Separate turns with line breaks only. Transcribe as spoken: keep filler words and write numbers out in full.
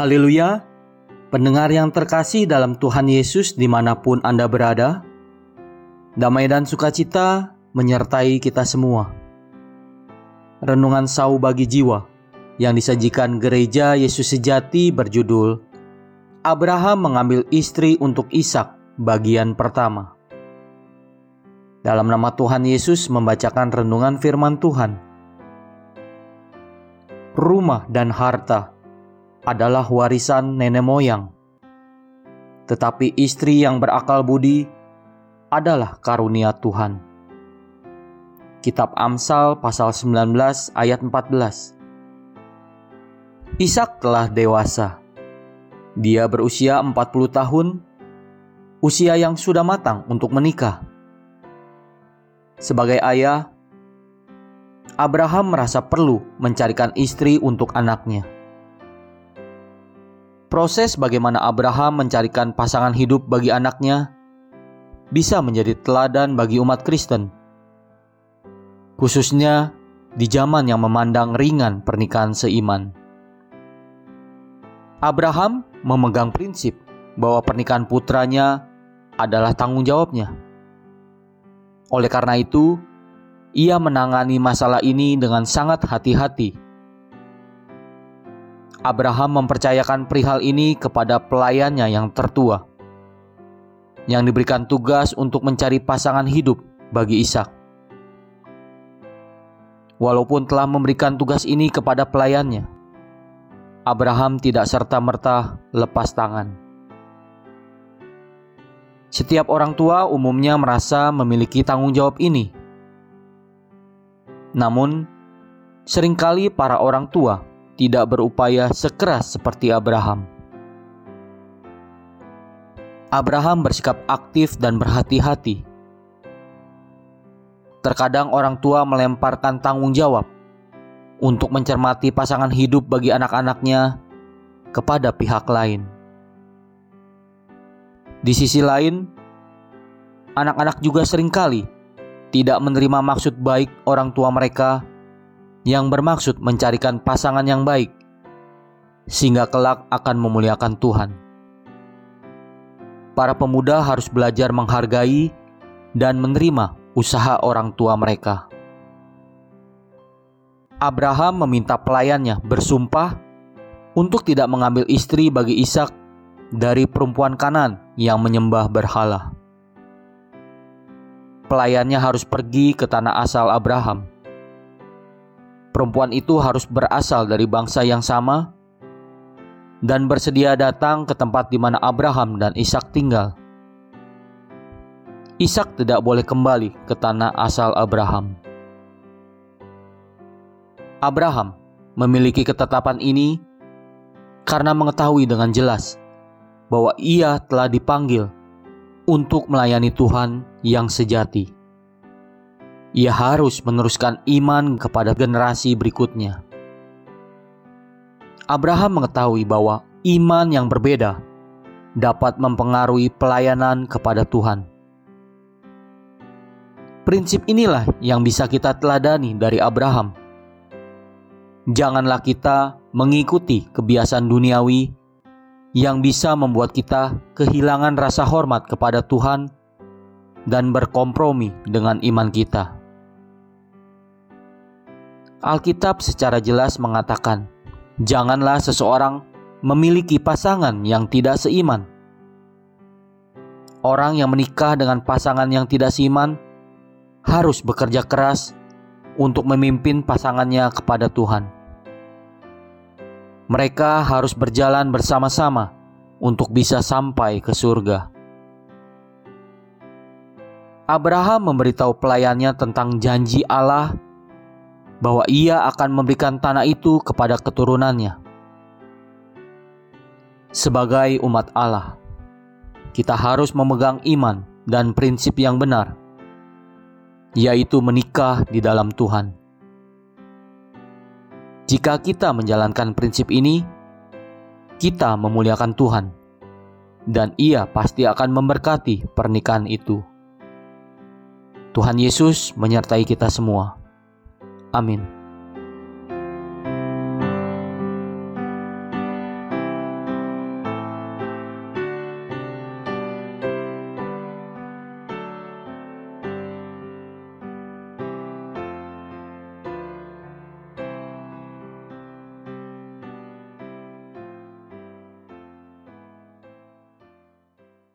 Haleluya, pendengar yang terkasih dalam Tuhan Yesus dimanapun Anda berada, damai dan sukacita menyertai kita semua. Renungan Sau bagi Jiwa yang disajikan Gereja Yesus Sejati berjudul Abraham mengambil istri untuk Ishak, bagian pertama. Dalam nama Tuhan Yesus membacakan renungan firman Tuhan. Rumah dan harta adalah warisan nenek moyang, tetapi istri yang berakal budi adalah karunia Tuhan. Kitab Amsal pasal sembilan belas ayat empat belas. Ishak telah dewasa. Dia berusia empat puluh tahun, usia yang sudah matang untuk menikah. Sebagai ayah, Abraham merasa perlu mencarikan istri untuk anaknya. Proses bagaimana Abraham mencarikan pasangan hidup bagi anaknya bisa menjadi teladan bagi umat Kristen, khususnya di zaman yang memandang ringan pernikahan seiman. Abraham memegang prinsip bahwa pernikahan putranya adalah tanggung jawabnya. Oleh karena itu, ia menangani masalah ini dengan sangat hati-hati. Abraham mempercayakan perihal ini kepada pelayannya yang tertua, yang diberikan tugas untuk mencari pasangan hidup bagi Ishak. Walaupun telah memberikan tugas ini kepada pelayannya, Abraham tidak serta-merta lepas tangan. Setiap orang tua umumnya merasa memiliki tanggung jawab ini. Namun, seringkali para orang tua tidak berupaya sekeras seperti Abraham. Abraham bersikap aktif dan berhati-hati. Terkadang orang tua melemparkan tanggung jawab untuk mencermati pasangan hidup bagi anak-anaknya kepada pihak lain. Di sisi lain, anak-anak juga seringkali tidak menerima maksud baik orang tua mereka yang bermaksud mencarikan pasangan yang baik, sehingga kelak akan memuliakan Tuhan. Para pemuda harus belajar menghargai dan menerima usaha orang tua mereka. Abraham meminta pelayannya bersumpah untuk tidak mengambil istri bagi Ishak dari perempuan Kanaan yang menyembah berhala. Pelayannya harus pergi ke tanah asal Abraham. Perempuan itu harus berasal dari bangsa yang sama dan bersedia datang ke tempat di mana Abraham dan Ishak tinggal. Ishak tidak boleh kembali ke tanah asal Abraham. Abraham memiliki ketetapan ini karena mengetahui dengan jelas bahwa ia telah dipanggil untuk melayani Tuhan yang sejati. Ia harus meneruskan iman kepada generasi berikutnya. Abraham mengetahui bahwa iman yang berbeda dapat mempengaruhi pelayanan kepada Tuhan. Prinsip inilah yang bisa kita teladani dari Abraham. Janganlah kita mengikuti kebiasaan duniawi yang bisa membuat kita kehilangan rasa hormat kepada Tuhan dan berkompromi dengan iman kita. Alkitab secara jelas mengatakan, janganlah seseorang memiliki pasangan yang tidak seiman. Orang yang menikah dengan pasangan yang tidak seiman harus bekerja keras untuk memimpin pasangannya kepada Tuhan. Mereka harus berjalan bersama-sama untuk bisa sampai ke surga. Abraham memberitahu pelayannya tentang janji Allah bahwa ia akan memberikan tanah itu kepada keturunannya. Sebagai umat Allah, kita harus memegang iman dan prinsip yang benar, yaitu menikah di dalam Tuhan. Jika kita menjalankan prinsip ini, kita memuliakan Tuhan, dan Ia pasti akan memberkati pernikahan itu. Tuhan Yesus menyertai kita semua. Amin.